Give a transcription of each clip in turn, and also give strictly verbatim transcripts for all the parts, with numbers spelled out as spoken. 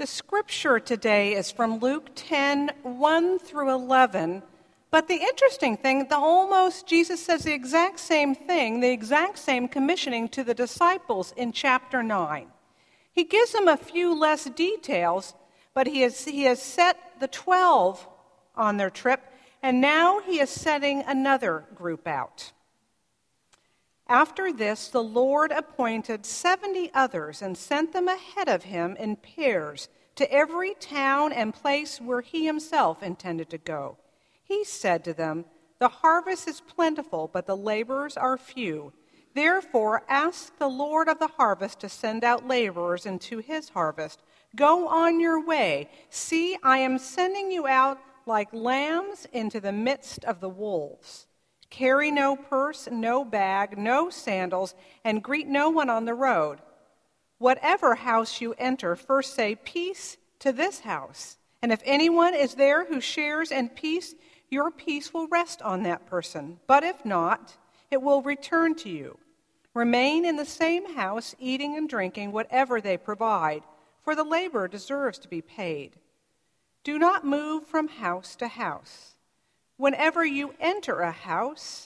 The scripture today is from Luke ten, one through eleven. But the interesting thing, the almost Jesus says the exact same thing, the exact same commissioning to the disciples in chapter nine. He gives them a few less details, but he has, he has set the twelve on their trip, and now he is setting another group out. After this, the Lord appointed seventy others and sent them ahead of him in pairs to every town and place where he himself intended to go. He said to them, "The harvest is plentiful, but the laborers are few. Therefore, ask the Lord of the harvest to send out laborers into his harvest. Go on your way. See, I am sending you out like lambs into the midst of the wolves. Carry no purse, no bag, no sandals, and greet no one on the road. Whatever house you enter, first say, 'Peace to this house.' And if anyone is there who shares in peace, your peace will rest on that person. But if not, it will return to you. Remain in the same house, eating and drinking whatever they provide, for the laborer deserves to be paid. Do not move from house to house. Whenever you enter a house,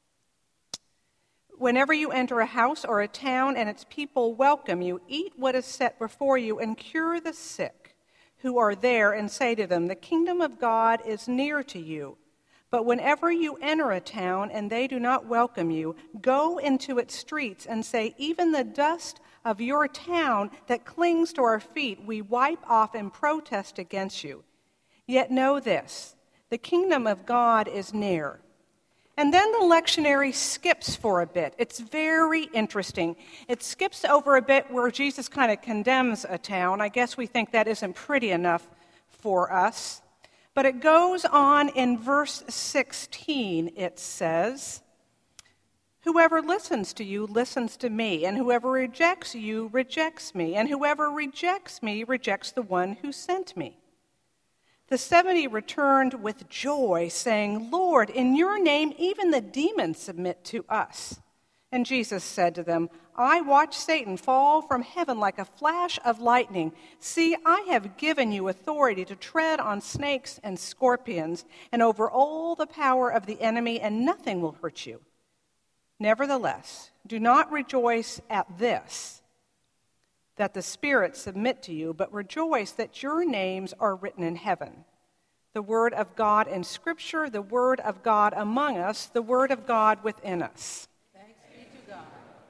whenever you enter a house or a town and its people welcome you, eat what is set before you and cure the sick who are there and say to them, 'The kingdom of God is near to you.' But whenever you enter a town and they do not welcome you, go into its streets and say, 'Even the dust of your town that clings to our feet we wipe off in protest against you. Yet know this, the kingdom of God is near.'" And then the lectionary skips for a bit. It's very interesting. It skips over a bit where Jesus kind of condemns a town. I guess we think that isn't pretty enough for us. But it goes on in verse sixteen, it says, "Whoever listens to you listens to me, and whoever rejects you rejects me, and whoever rejects me rejects the one who sent me." The seventy returned with joy, saying, "Lord, in your name even the demons submit to us." And Jesus said to them, "I watched Satan fall from heaven like a flash of lightning. See, I have given you authority to tread on snakes and scorpions and over all the power of the enemy, and nothing will hurt you. Nevertheless, do not rejoice at this, that the spirits submit to you, but rejoice that your names are written in heaven." The word of God in Scripture, the word of God among us, the word of God within us. Thanks be to God.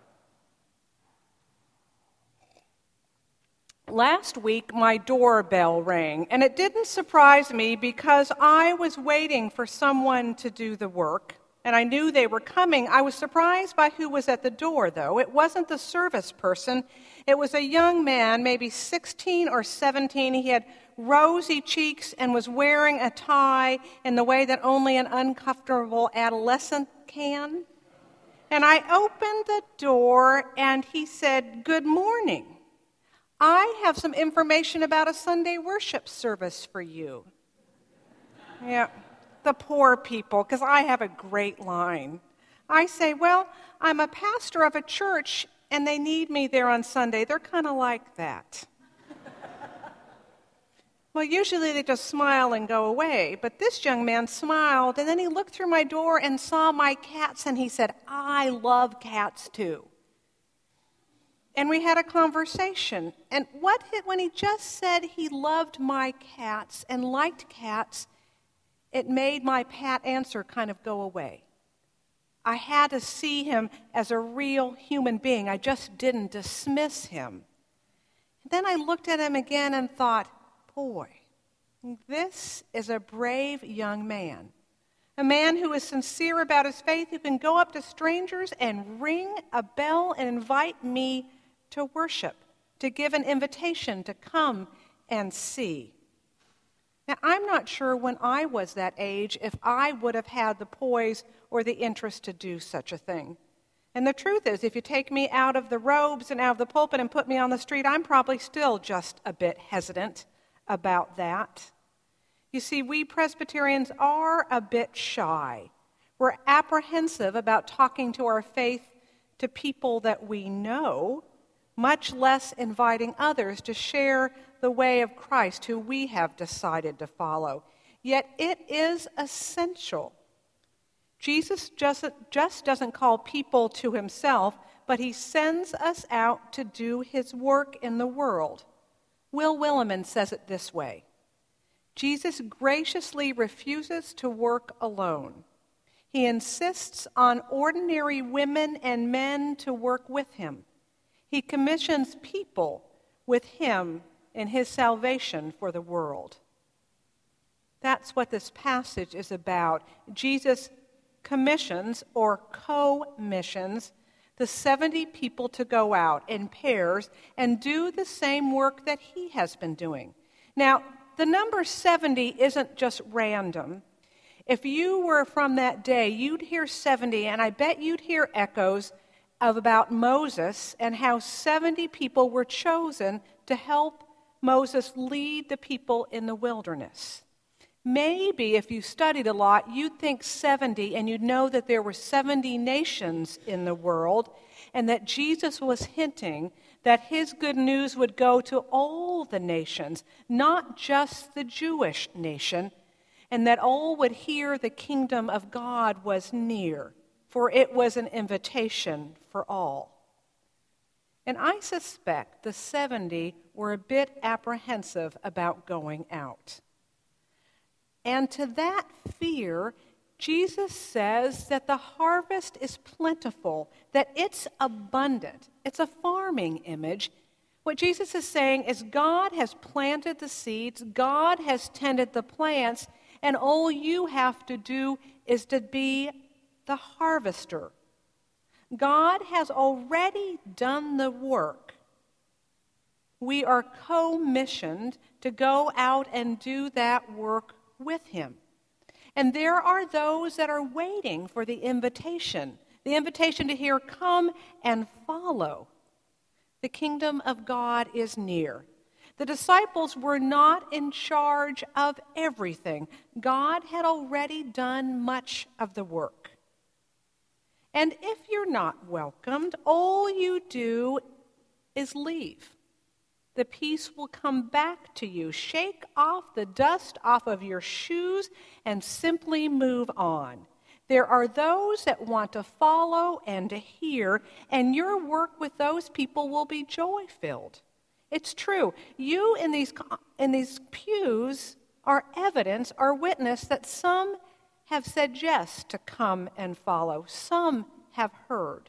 Last week, my doorbell rang, and it didn't surprise me because I was waiting for someone to do the work, and I knew they were coming. I was surprised by who was at the door, though. It wasn't the service person. It was a young man, maybe sixteen or seventeen. He had rosy cheeks and was wearing a tie in the way that only an uncomfortable adolescent can. And I opened the door, and he said, "Good morning. I have some information about a Sunday worship service for you." Yeah, the poor people, because I have a great line. I say, "Well, I'm a pastor of a church, and they need me there on Sunday." They're kind of like that. Well, usually they just smile and go away, but this young man smiled, and then he looked through my door and saw my cats, and he said, "I love cats too." And we had a conversation, and what when he just said he loved my cats and liked cats, it made my pat answer kind of go away. I had to see him as a real human being. I just didn't dismiss him. And then I looked at him again and thought, boy, this is a brave young man. A man who is sincere about his faith, who can go up to strangers and ring a bell and invite me to worship, to give an invitation to come and see. Now, I'm not sure when I was that age if I would have had the poise or the interest to do such a thing. And the truth is, if you take me out of the robes and out of the pulpit and put me on the street, I'm probably still just a bit hesitant about that. You see, we Presbyterians are a bit shy. We're apprehensive about talking to our faith to people that we know, much less inviting others to share the way of Christ, who we have decided to follow. Yet it is essential. Jesus just, just doesn't call people to himself, but he sends us out to do his work in the world. Will Willimon says it this way: Jesus graciously refuses to work alone. He insists on ordinary women and men to work with him. He commissions people with him in his salvation for the world. That's what this passage is about. Jesus commissions or co-missions the seventy people to go out in pairs and do the same work that he has been doing. Now, the number seventy isn't just random. If you were from that day, you'd hear seventy, and I bet you'd hear echoes of about Moses and how seventy people were chosen to help Moses lead the people in the wilderness. Maybe if you studied a lot, you'd think seventy, and you'd know that there were seventy nations in the world, and that Jesus was hinting that his good news would go to all the nations, not just the Jewish nation, and that all would hear the kingdom of God was near, for it was an invitation for all. And I suspect the seventy were a bit apprehensive about going out. And to that fear, Jesus says that the harvest is plentiful, that it's abundant. It's a farming image. What Jesus is saying is God has planted the seeds, God has tended the plants, and all you have to do is to be the harvester. God has already done the work. We are co-missioned to go out and do that work with him. And there are those that are waiting for the invitation, the invitation to hear, come and follow. The kingdom of God is near. The disciples were not in charge of everything. God had already done much of the work. And if you're not welcomed, all you do is leave. The peace will come back to you. Shake off the dust off of your shoes and simply move on. There are those that want to follow and to hear, and your work with those people will be joy-filled. It's true. You in these, in these pews are evidence, are witness that some have said yes to come and follow. Some have heard.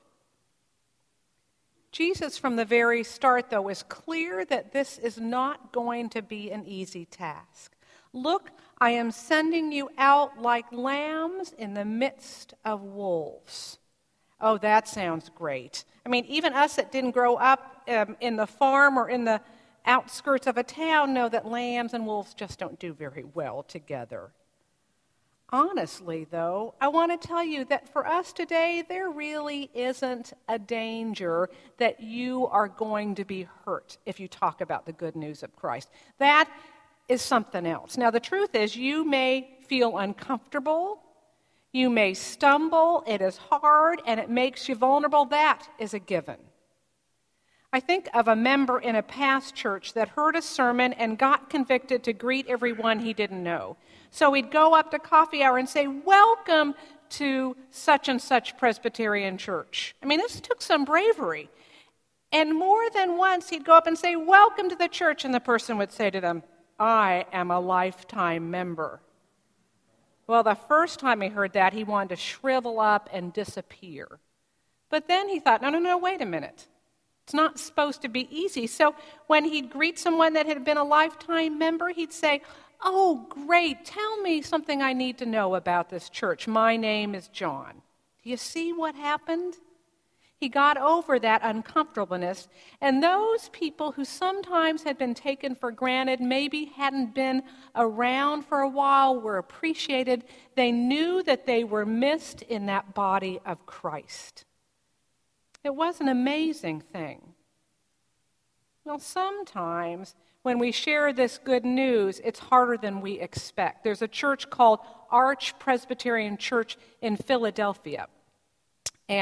Jesus, from the very start, though, is clear that this is not going to be an easy task. Look, I am sending you out like lambs in the midst of wolves. Oh, that sounds great. I mean, even us that didn't grow up um, in the farm or in the outskirts of a town know that lambs and wolves just don't do very well together. Honestly, though, I want to tell you that for us today, there really isn't a danger that you are going to be hurt if you talk about the good news of Christ. That is something else. Now, the truth is, you may feel uncomfortable, you may stumble, it is hard, and it makes you vulnerable. That is a given. I think of a member in a past church that heard a sermon and got convicted to greet everyone he didn't know. So he'd go up to coffee hour and say, "Welcome to such and such Presbyterian church." I mean, this took some bravery. And more than once, he'd go up and say, "Welcome to the church," and the person would say to them, "I am a lifetime member." Well, the first time he heard that, he wanted to shrivel up and disappear. But then he thought, no, no, no, wait a minute. It's not supposed to be easy. So when he'd greet someone that had been a lifetime member, he'd say, "Oh, great, tell me something I need to know about this church. My name is John." Do you see what happened? He got over that uncomfortableness, and those people who sometimes had been taken for granted, maybe hadn't been around for a while, were appreciated. They knew that they were missed in that body of Christ. It was an amazing thing. Well, sometimes when we share this good news, it's harder than we expect. There's a church called Arch Presbyterian Church in Philadelphia. And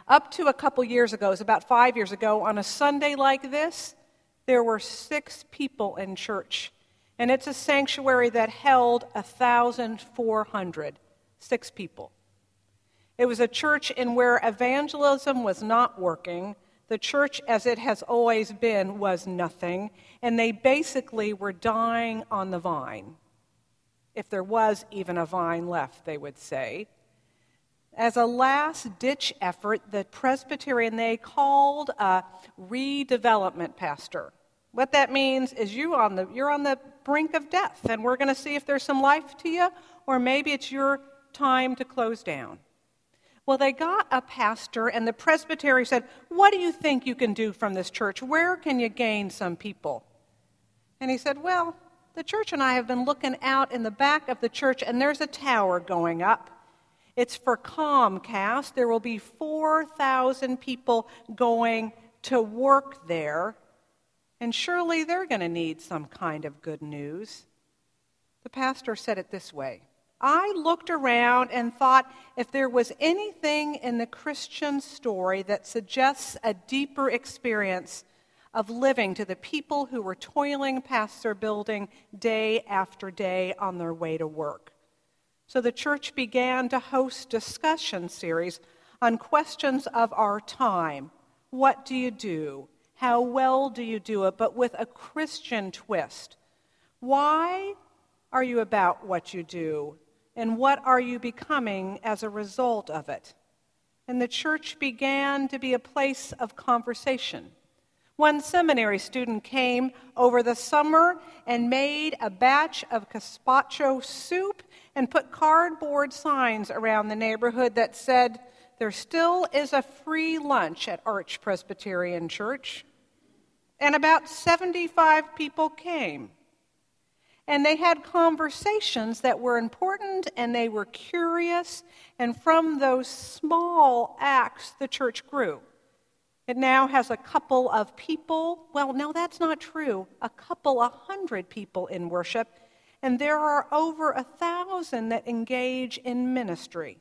Up to a couple years ago, it was about five years ago, on a Sunday like this, there were six people in church. And it's a sanctuary that held one thousand four hundred, six people. It was a church in where evangelism was not working. The church, as it has always been, was nothing. And they basically were dying on the vine. If there was even a vine left, they would say. As a last-ditch effort, the Presbyterian, they called a redevelopment pastor. What that means is you on the, you're on the brink of death, and we're going to see if there's some life to you, or maybe it's your time to close down. Well, they got a pastor, and the presbytery said, what do you think you can do from this church? Where can you gain some people? And he said, well, the church and I have been looking out in the back of the church, and there's a tower going up. It's for Comcast. There will be four thousand people going to work there, and surely they're going to need some kind of good news. The pastor said it this way: I looked around and thought if there was anything in the Christian story that suggests a deeper experience of living to the people who were toiling past their building day after day on their way to work. So the church began to host discussion series on questions of our time. What do you do? How well do you do it? But with a Christian twist. Why are you about what you do? And what are you becoming as a result of it? And the church began to be a place of conversation. One seminary student came over the summer and made a batch of gazpacho soup and put cardboard signs around the neighborhood that said, there still is a free lunch at Arch Presbyterian Church. And about seventy-five people came. And they had conversations that were important, and they were curious, and from those small acts, the church grew. It now has a couple of people, well, no, that's not true, a couple, a hundred people in worship, and there are over a thousand that engage in ministry.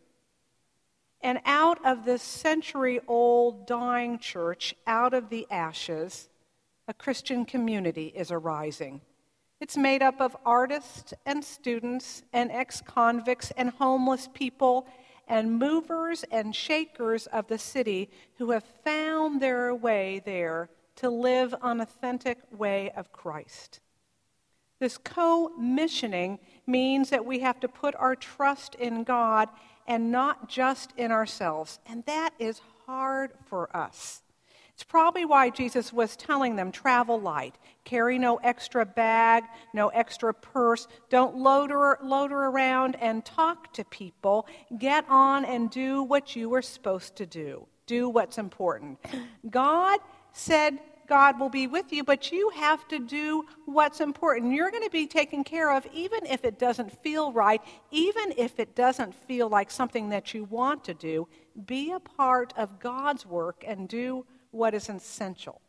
And out of this century-old dying church, out of the ashes, a Christian community is arising. It's made up of artists and students and ex-convicts and homeless people and movers and shakers of the city who have found their way there to live an authentic way of Christ. This co-missioning means that we have to put our trust in God and not just in ourselves, and that is hard for us. It's probably why Jesus was telling them, travel light, carry no extra bag, no extra purse, don't loiter, loiter around and talk to people. Get on and do what you were supposed to do. Do what's important. God said God will be with you, but you have to do what's important. You're going to be taken care of even if it doesn't feel right, even if it doesn't feel like something that you want to do. Be a part of God's work and do what is essential.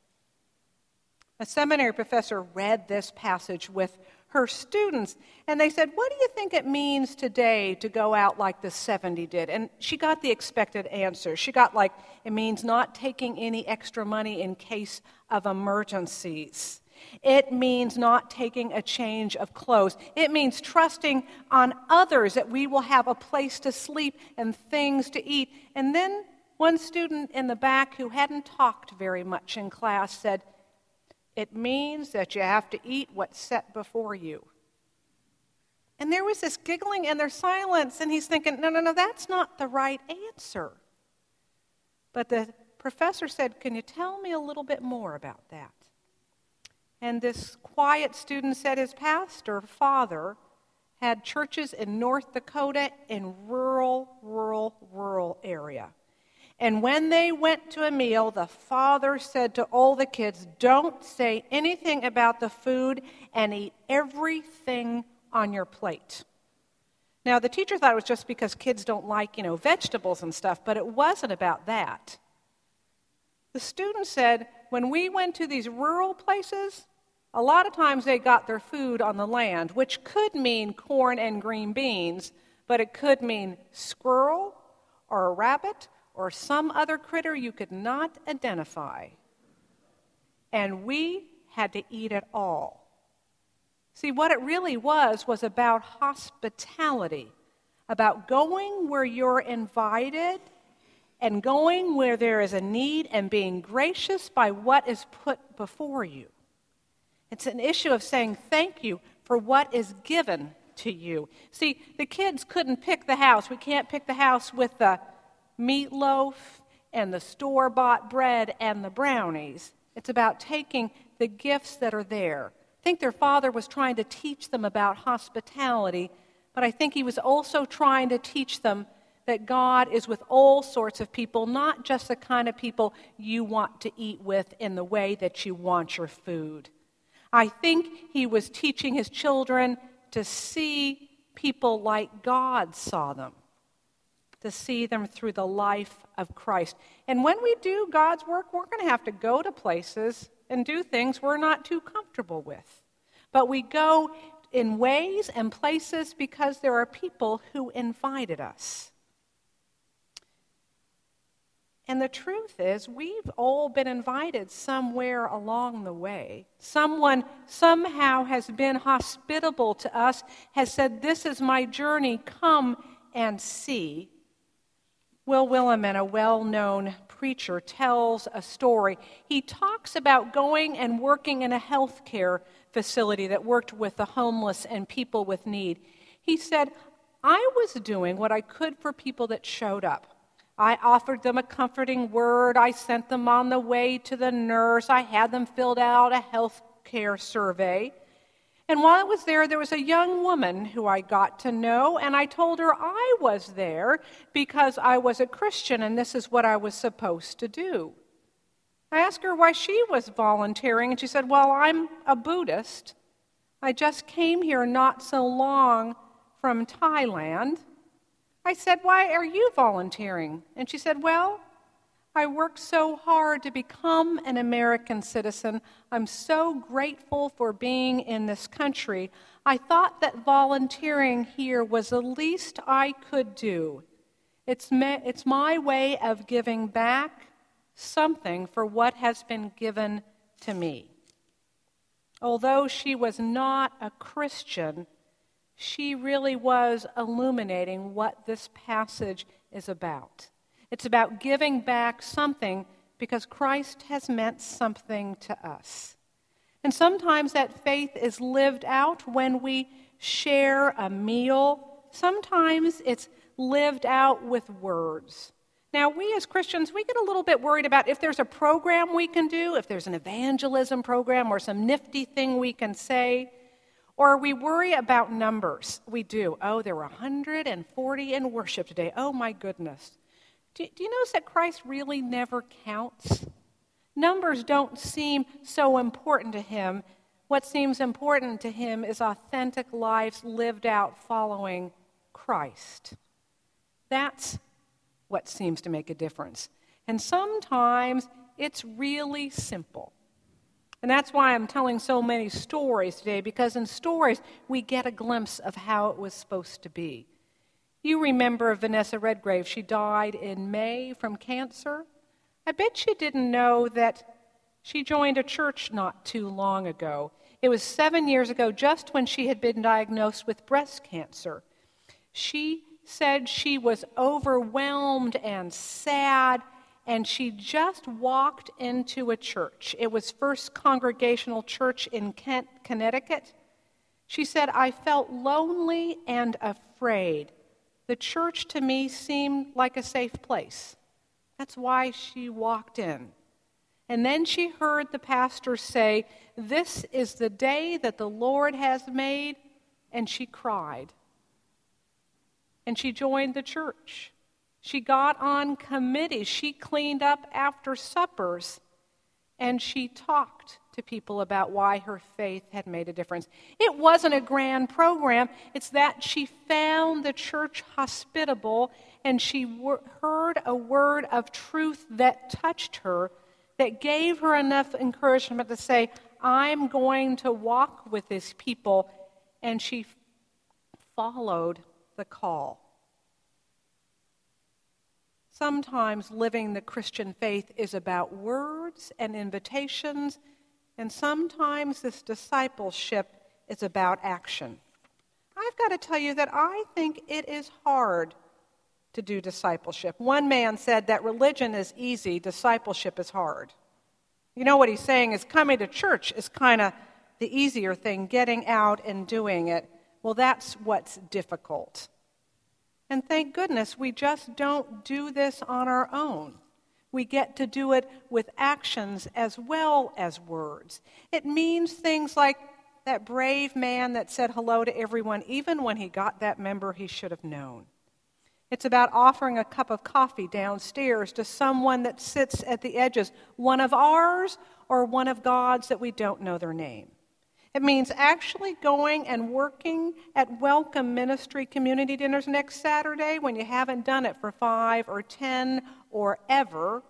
A seminary professor read this passage with her students, and they said, what do you think it means today to go out like the seventy did? And she got the expected answer. She got like, it means not taking any extra money in case of emergencies. It means not taking a change of clothes. It means trusting on others that we will have a place to sleep and things to eat. And then one student in the back who hadn't talked very much in class said, it means that you have to eat what's set before you. And there was this giggling and there's silence, and he's thinking, no, no, no, that's not the right answer. But the professor said, can you tell me a little bit more about that? And this quiet student said his pastor, father, had churches in North Dakota in rural, rural, rural area. And when they went to a meal, the father said to all the kids, don't say anything about the food and eat everything on your plate. Now, the teacher thought it was just because kids don't like, you know, vegetables and stuff, but it wasn't about that. The student said, when we went to these rural places, a lot of times they got their food on the land, which could mean corn and green beans, but it could mean squirrel or a rabbit or some other critter you could not identify. And we had to eat it all. See, what it really was was about hospitality, about going where you're invited and going where there is a need and being gracious by what is put before you. It's an issue of saying thank you for what is given to you. See, the kids couldn't pick the house. We can't pick the house with the meatloaf and the store-bought bread and the brownies. It's about taking the gifts that are there. I think their father was trying to teach them about hospitality, but I think he was also trying to teach them that God is with all sorts of people, not just the kind of people you want to eat with in the way that you want your food. I think he was teaching his children to see people like God saw them, to see them through the life of Christ. And when we do God's work, we're going to have to go to places and do things we're not too comfortable with. But we go in ways and places because there are people who invited us. And the truth is, we've all been invited somewhere along the way. Someone somehow has been hospitable to us, has said, "This is my journey, come and see." Will Willimon, a well-known preacher, tells a story. He talks about going and working in a health care facility that worked with the homeless and people with need. He said, "I was doing what I could for people that showed up. I offered them a comforting word. I sent them on the way to the nurse. I had them filled out a health care survey. And while I was there, there was a young woman who I got to know, and I told her I was there because I was a Christian and this is what I was supposed to do. I asked her why she was volunteering, and she said, "Well, I'm a Buddhist. I just came here not so long from Thailand." I said, "Why are you volunteering?" And she said, "Well, I worked so hard to become an American citizen. I'm so grateful for being in this country. I thought that volunteering here was the least I could do. It's, me- it's my way of giving back something for what has been given to me." Although she was not a Christian, she really was illuminating what this passage is about. It's about giving back something because Christ has meant something to us. And sometimes that faith is lived out when we share a meal. Sometimes it's lived out with words. Now, we as Christians, we get a little bit worried about if there's a program we can do, if there's an evangelism program or some nifty thing we can say, or we worry about numbers. We do. Oh, there were one hundred forty in worship today. Oh, my goodness. Do, do you notice that Christ really never counts? Numbers don't seem so important to him. What seems important to him is authentic lives lived out following Christ. That's what seems to make a difference. And sometimes it's really simple. And that's why I'm telling so many stories today, because in stories we get a glimpse of how it was supposed to be. You remember Vanessa Redgrave. She died in May from cancer. I bet you didn't know that she joined a church not too long ago. It was seven years ago, just when she had been diagnosed with breast cancer. She said she was overwhelmed and sad, and she just walked into a church. It was First Congregational Church in Kent, Connecticut. She said, "I felt lonely and afraid. The church to me seemed like a safe place." That's why she walked in. And then she heard the pastor say, "This is the day that the Lord has made," and she cried. And she joined the church. She got on committees. She cleaned up after suppers. And she talked to people about why her faith had made a difference. It wasn't a grand program. It's that she found the church hospitable, and she wor- heard a word of truth that touched her, that gave her enough encouragement to say, "I'm going to walk with these people." And she f- followed the call. Sometimes living the Christian faith is about words and invitations, and sometimes this discipleship is about action. I've got to tell you that I think it is hard to do discipleship. One man said that religion is easy, discipleship is hard. You know what he's saying is coming to church is kind of the easier thing, getting out and doing it. Well, that's what's difficult. And thank goodness we just don't do this on our own. We get to do it with actions as well as words. It means things like that brave man that said hello to everyone, even when he got that member he should have known. It's about offering a cup of coffee downstairs to someone that sits at the edges, one of ours or one of God's that we don't know their name. It means actually going and working at Welcome Ministry community dinners next Saturday when you haven't done it for five or ten or ever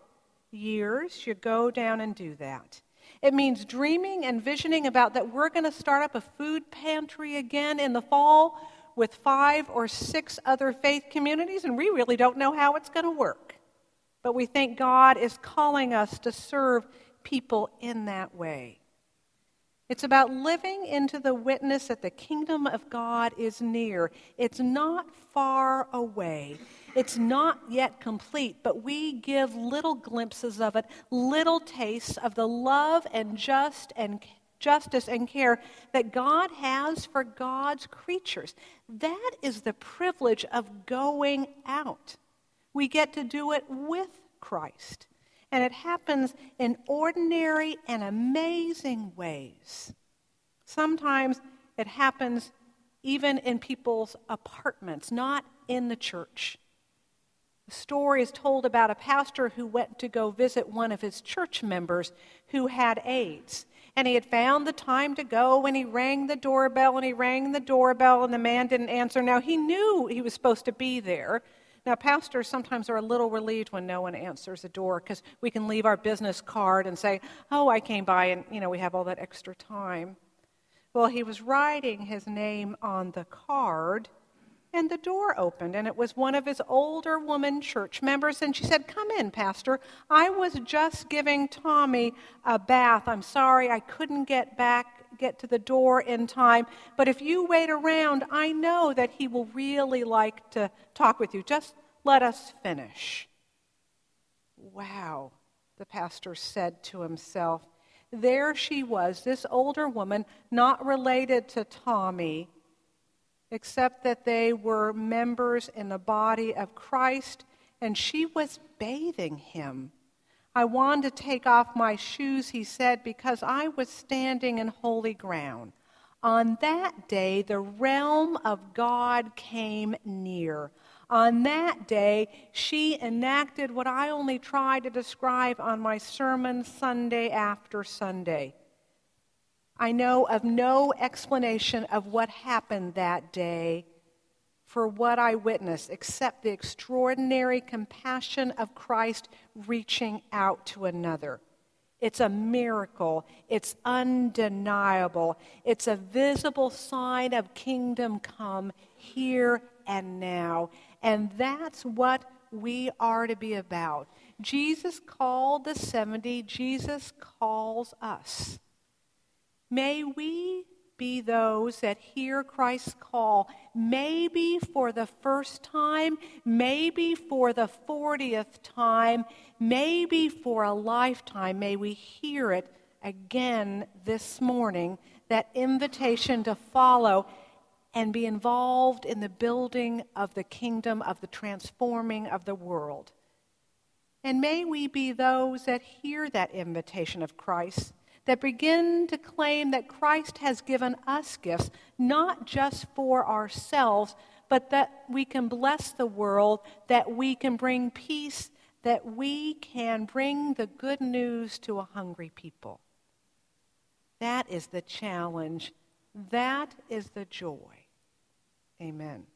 years. You go down and do that. It means dreaming and visioning about that we're going to start up a food pantry again in the fall with five or six other faith communities, and we really don't know how it's going to work. But we think God is calling us to serve people in that way. It's about living into the witness that the kingdom of God is near. It's not far away. It's not yet complete, but we give little glimpses of it, little tastes of the love and just and justice and care that God has for God's creatures. That is the privilege of going out. We get to do it with Christ. And it happens in ordinary and amazing ways. Sometimes it happens even in people's apartments, not in the church. The story is told about a pastor who went to go visit one of his church members who had AIDS. And he had found the time to go, and he rang the doorbell, and he rang the doorbell, and the man didn't answer. Now, he knew he was supposed to be there. Now, pastors sometimes are a little relieved when no one answers the door because we can leave our business card and say, oh, I came by, and, you know, we have all that extra time. Well, he was writing his name on the card, and the door opened, and it was one of his older woman church members, and she said, come in, Pastor. I was just giving Tommy a bath. I'm sorry I couldn't get back, get to the door in time, but if you wait around, I know that he will really like to talk with you. Just let us finish. Wow, the pastor said to himself. There she was, this older woman, not related to Tommy, except that they were members in the body of Christ, and she was bathing him. I wanted to take off my shoes, he said, because I was standing in holy ground. On that day, the realm of God came near. On that day, she enacted what I only tried to describe on my sermon Sunday after Sunday. I know of no explanation of what happened that day for what I witnessed, except the extraordinary compassion of Christ reaching out to another. It's a miracle. It's undeniable. It's a visible sign of kingdom come here and now. And that's what we are to be about. Jesus called the seventy. Jesus calls us. May we be those that hear Christ's call, maybe for the first time, maybe for the fortieth time, maybe for a lifetime. May we hear it again this morning, that invitation to follow and be involved in the building of the kingdom, of the transforming of the world. And may we be those that hear that invitation of Christ, that begin to claim that Christ has given us gifts, not just for ourselves, but that we can bless the world, that we can bring peace, that we can bring the good news to a hungry people. That is the challenge. That is the joy. Amen.